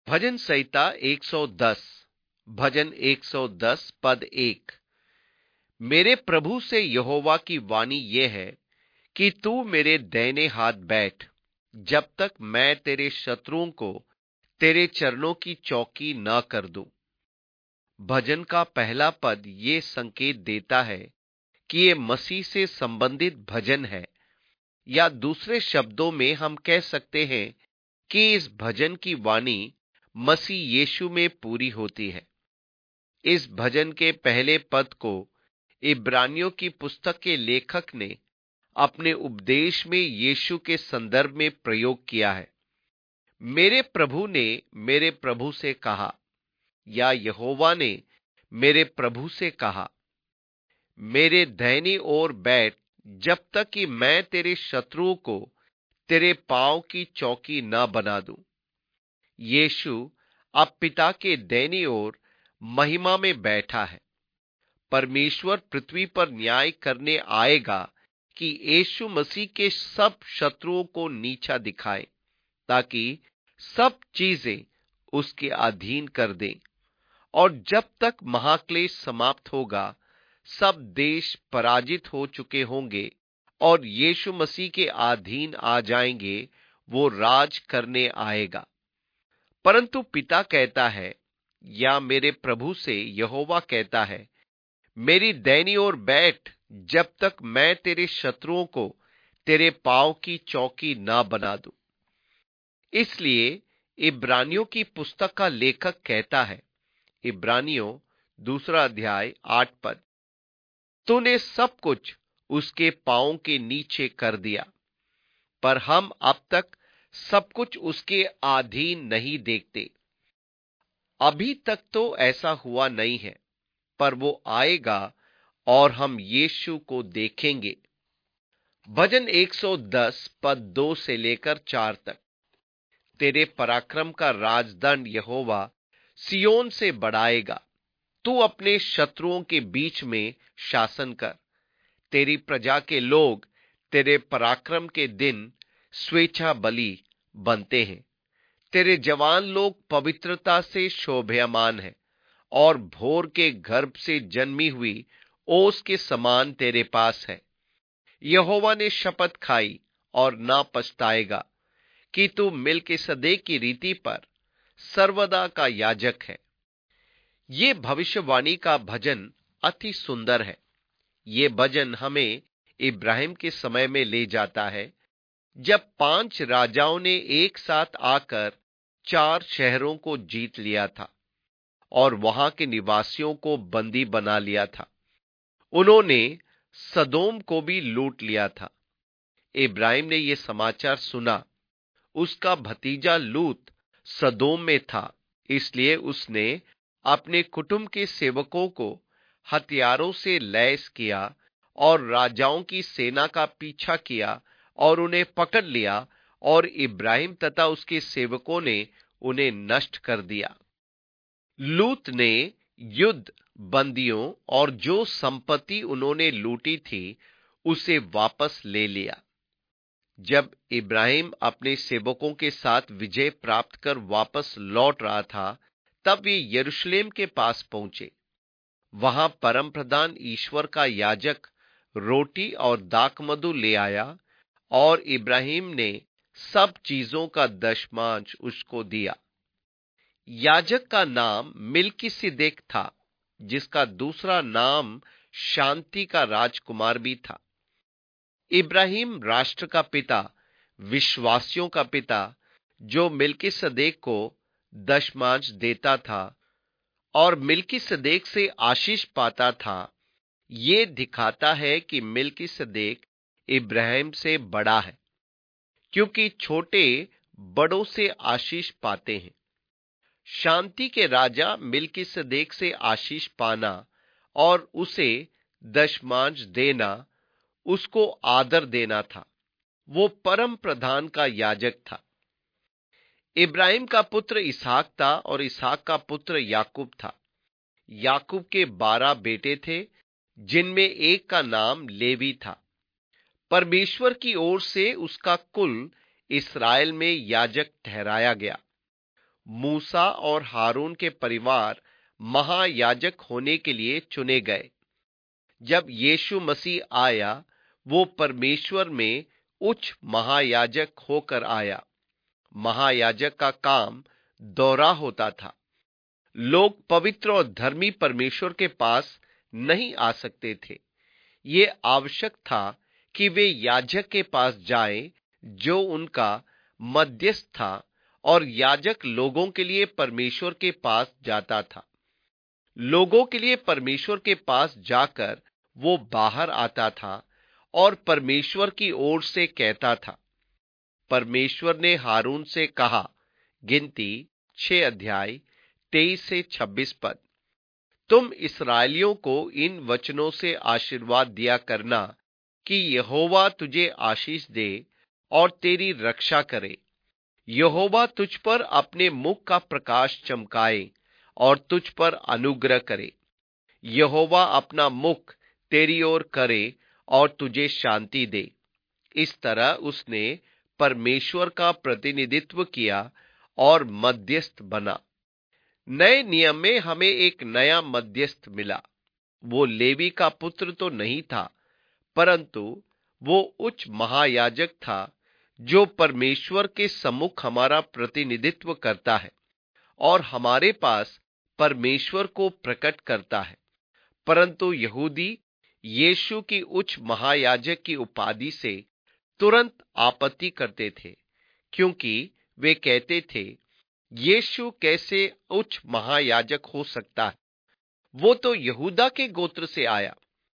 भजन संहिता 110 भजन 110 पद 1। मेरे प्रभु से यहोवा की वाणी यह है कि तू मेरे दाहिने हाथ बैठ, जब तक मैं तेरे शत्रुओं को तेरे चरणों की चौकी न कर दूं। भजन का पहला पद ये संकेत देता है कि ये मसीह से संबंधित भजन है, या दूसरे शब्दों में हम कह सकते हैं कि इस भजन की वाणी मसीह यीशु में पूरी होती है। इस भजन के पहले पद को इब्रानियों की पुस्तक के लेखक ने अपने उपदेश में यीशु के संदर्भ में प्रयोग किया है। मेरे प्रभु ने मेरे प्रभु से कहा, या यहोवा ने मेरे प्रभु से कहा, मेरे दाहिनी ओर बैठ, जब तक कि मैं तेरे शत्रुओं को तेरे पांव की चौकी न बना दूं। यीशु अब पिता के दाहिनी ओर महिमा में बैठा है। परमेश्वर पृथ्वी पर न्याय करने आएगा कि यीशु मसीह के सब शत्रुओं को नीचा दिखाए, ताकि सब चीजें उसके अधीन कर दें। और जब तक महाक्लेश समाप्त होगा, सब देश पराजित हो चुके होंगे और यीशु मसीह के अधीन आ जाएंगे। वो राज करने आएगा। परंतु पिता कहता है, या मेरे प्रभु से यहोवा कहता है, मेरी दाहिनी ओर बैठ, जब तक मैं तेरे शत्रुओं को तेरे पांव की चौकी ना बना दूं। इसलिए इब्रानियों की पुस्तक का लेखक कहता है, इब्रानियों 2 अध्याय 8 पद, तूने सब कुछ उसके पांव के नीचे कर दिया। पर हम अब तक सब कुछ उसके अधीन नहीं देखते। अभी तक तो ऐसा हुआ नहीं है, पर वो आएगा और हम यीशु को देखेंगे। भजन 110 पद 2 से लेकर 4 तक। तेरे पराक्रम का राजदंड यहोवा सियोन से बढ़ाएगा। तू अपने शत्रुओं के बीच में शासन कर। तेरी प्रजा के लोग तेरे पराक्रम के दिन स्वेच्छा बलि बनते हैं। तेरे जवान लोग पवित्रता से शोभायमान हैं और भोर के गर्भ से जन्मी हुई ओस के समान तेरे पास है। यहोवा ने शपथ खाई और ना पछताएगा कि तू मिल्कीसदेक की रीति पर सर्वदा का याजक है। ये भविष्यवाणी का भजन अति सुंदर है। ये भजन हमें इब्राहिम के समय में ले जाता है, जब 5 राजाओं ने एक साथ आकर 4 शहरों को जीत लिया था और वहां के निवासियों को बंदी बना लिया था। उन्होंने सदोम को भी लूट लिया था। इब्राहिम ने यह समाचार सुना। उसका भतीजा लूत सदोम में था, इसलिए उसने अपने कुटुंब के सेवकों को हथियारों से लैस किया और राजाओं की सेना का पीछा किया और उन्हें पकड़ लिया, और इब्राहिम तथा उसके सेवकों ने उन्हें नष्ट कर दिया। लूत ने युद्ध बंदियों और जो संपत्ति उन्होंने लूटी थी उसे वापस ले लिया। जब इब्राहिम अपने सेवकों के साथ विजय प्राप्त कर वापस लौट रहा था, तब वे यरूशलेम के पास पहुंचे। वहां परमप्रधान ईश्वर का याजक रोटी और दाखमधु ले आया और इब्राहिम ने सब चीजों का दशमांश उसको दिया। याजक का नाम मिल्कीसिदेक था, जिसका दूसरा नाम शांति का राजकुमार भी था। इब्राहिम राष्ट्र का पिता, विश्वासियों का पिता, जो मिल्कीसदेक को दशमांश देता था और मिल्कीसदेक से आशीष पाता था, ये दिखाता है कि मिल्कीसदेक इब्राहिम से बड़ा है, क्योंकि छोटे बड़ों से आशीष पाते हैं। शांति के राजा मिल्कीसदेक से आशीष पाना और उसे दशमांश देना उसको आदर देना था। वो परम प्रधान का याजक था। इब्राहिम का पुत्र इसहाक था और इसहाक का पुत्र याकूब था। याकूब के 12 बेटे थे, जिनमें एक का नाम लेवी था। परमेश्वर की ओर से उसका कुल इस्राएल में याजक ठहराया गया। मूसा और हारून के परिवार महायाजक होने के लिए चुने गए। जब यीशु मसीह आया, वो परमेश्वर में उच्च महायाजक होकर आया। महायाजक का काम दोहरा होता था। लोग पवित्र और धर्मी परमेश्वर के पास नहीं आ सकते थे। ये आवश्यक था कि वे याजक के पास जाएं, जो उनका मध्यस्थ था, और याजक लोगों के लिए परमेश्वर के पास जाता था। लोगों के लिए परमेश्वर के पास जाकर वो बाहर आता था और परमेश्वर की ओर से कहता था। परमेश्वर ने हारून से कहा, गिनती 6 अध्याय 23 से 26 पद, तुम इस्राएलियों को इन वचनों से आशीर्वाद दिया करना कि यहोवा तुझे आशीष दे और तेरी रक्षा करे। यहोवा तुझ पर अपने मुख का प्रकाश चमकाए और तुझ पर अनुग्रह करे। यहोवा अपना मुख तेरी ओर करे और तुझे शांति दे। इस तरह उसने परमेश्वर का प्रतिनिधित्व किया और मध्यस्थ बना। नए नियम में हमें एक नया मध्यस्थ मिला। वो लेवी का पुत्र तो नहीं था, परंतु वो उच्च महायाजक था, जो परमेश्वर के सम्मुख हमारा प्रतिनिधित्व करता है और हमारे पास परमेश्वर को प्रकट करता है। परंतु यहूदी यीशु की उच्च महायाजक की उपाधि से तुरंत आपत्ति करते थे, क्योंकि वे कहते थे, यीशु कैसे उच्च महायाजक हो सकता है? वो तो यहूदा के गोत्र से आया।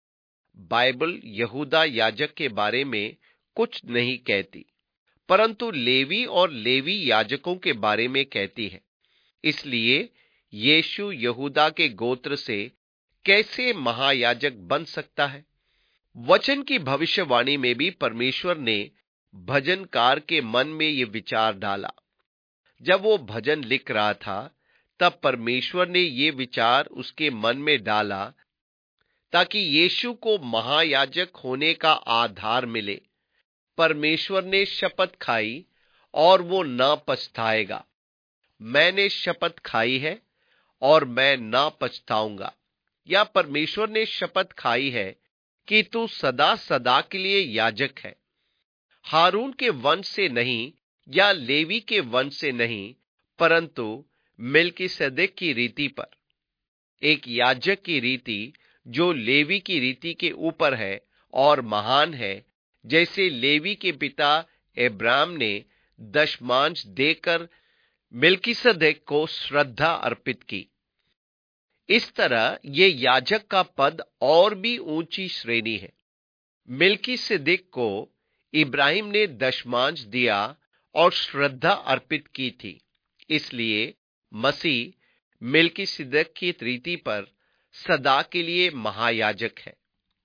बाइबल यहूदा याजक के बारे में कुछ नहीं कहती, परंतु लेवी और लेवी याजकों के बारे में कहती है। इसलिए यीशु यहूदा के गोत्र से कैसे महायाजक बन सकता है? वचन की भविष्यवाणी में भी परमेश्वर ने भजनकार के मन में ये विचार डाला। जब वो भजन लिख रहा था, तब परमेश्वर ने ये विचार उसके मन में डाला, ताकि यीशु को महायाजक होने का आधार मिले। परमेश्वर ने शपथ खाई और वो न पछताएगा। मैंने शपथ खाई है और मैं न पछताऊंगा। या परमेश्वर ने शपथ खाई है कि तू सदा सदा के लिए याजक है। हारून के वंश से नहीं या लेवी के वंश से नहीं, परंतु मिल्कीसेदेक की रीति पर। एक याजक की रीति जो लेवी की रीति के ऊपर है और महान है, जैसे लेवी के पिता अब्राहम ने दशमांश देकर मिल्कीसेदेक को श्रद्धा अर्पित की। इस तरह ये याजक का पद और भी ऊंची श्रेणी है। मिल्कीसेदेक को इब्राहिम ने दशमांश दिया और श्रद्धा अर्पित की थी। इसलिए मसीह मिल्कीसेदेक की रीति पर सदा के लिए महायाजक है।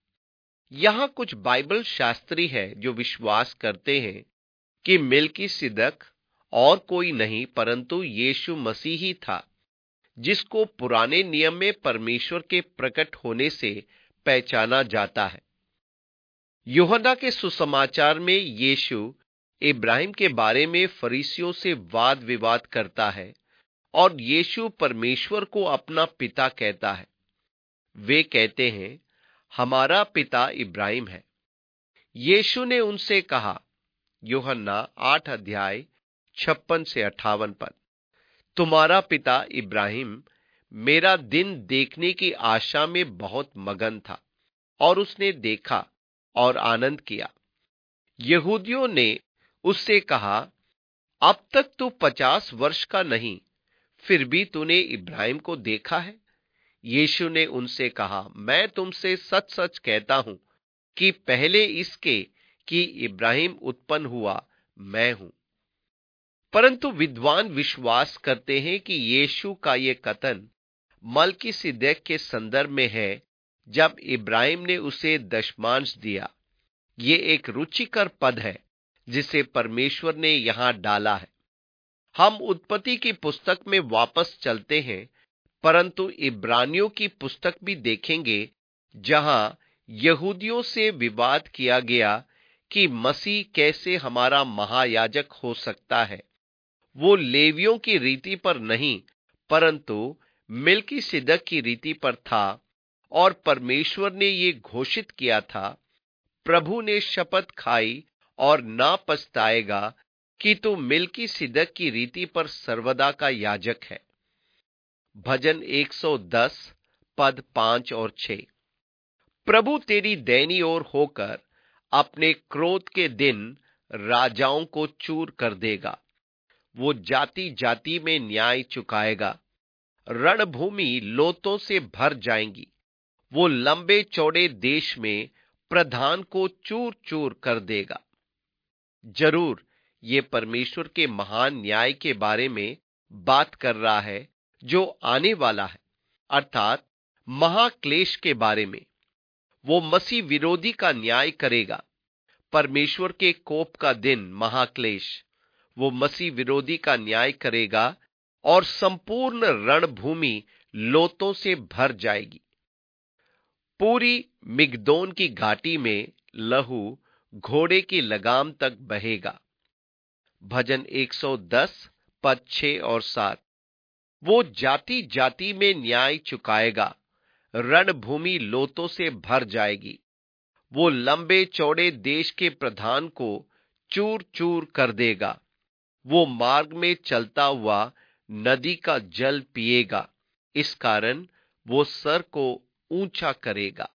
यहां कुछ बाइबल शास्त्री है जो विश्वास करते हैं कि मिल्कीसेदेक और कोई नहीं परंतु यीशु मसीह ही था, जिसको पुराने नियम में परमेश्वर के प्रकट होने से पहचाना जाता है। यूहन्ना के सुसमाचार में यीशु इब्राहिम के बारे में फरीसियों से वाद विवाद करता है और यीशु परमेश्वर को अपना पिता कहता है। वे कहते हैं, हमारा पिता इब्राहिम है। यीशु ने उनसे कहा, यूहन्ना 8 अध्याय 56 से 58 पद, तुम्हारा पिता इब्राहिम मेरा दिन देखने की आशा में बहुत मगन था और उसने देखा और आनंद किया। यहूदियों ने उससे कहा, अब तक तू 50 वर्ष का नहीं, फिर भी तूने इब्राहिम को देखा है? यीशु ने उनसे कहा, मैं तुमसे सच सच कहता हूं कि पहले इसके कि इब्राहिम उत्पन्न हुआ, मैं हूं। परंतु विद्वान विश्वास करते हैं कि यीशु का यह कथन मल्कीसेदेक के संदर्भ में है, जब इब्राहिम ने उसे दशमांश दिया। ये एक रुचिकर पद है जिसे परमेश्वर ने यहां डाला है। हम उत्पत्ति की पुस्तक में वापस चलते हैं, परंतु इब्रानियों की पुस्तक भी देखेंगे, जहां यहूदियों से विवाद किया गया कि मसीह कैसे हमारा महायाजक हो सकता है। वो लेवियों की रीति पर नहीं, परंतु मिल्कीसिदक की रीति पर था। और परमेश्वर ने ये घोषित किया था, प्रभु ने शपथ खाई और ना पछताएगा कि तू मिल्कीसिदक की रीति पर सर्वदा का याजक है। भजन 110 पद 5 और 6। प्रभु तेरी दैनी ओर होकर अपने क्रोध के दिन राजाओं को चूर कर देगा। वो जाति जाति में न्याय चुकाएगा। रणभूमि लोथों से भर जाएंगी। वो लंबे चौड़े देश में प्रधान को चूर चूर कर देगा। जरूर ये परमेश्वर के महान न्याय के बारे में बात कर रहा है जो आने वाला है, अर्थात महाक्लेश के बारे में। वो मसीह विरोधी का न्याय करेगा। परमेश्वर के कोप का दिन महाक्लेश, वो मसीह विरोधी का न्याय करेगा और संपूर्ण रणभूमि लोथों से भर जाएगी। पूरी मिग्दोन की घाटी में लहू घोड़े की लगाम तक बहेगा। भजन 110 पद 6 और 7। वो जाति जाति में न्याय चुकाएगा। रणभूमि लोथों से भर जाएगी। वो लंबे चौड़े देश के प्रधान को चूर चूर कर देगा। वो मार्ग में चलता हुआ नदी का जल पिएगा। इस कारण वो सर को ऊंचा करेगा।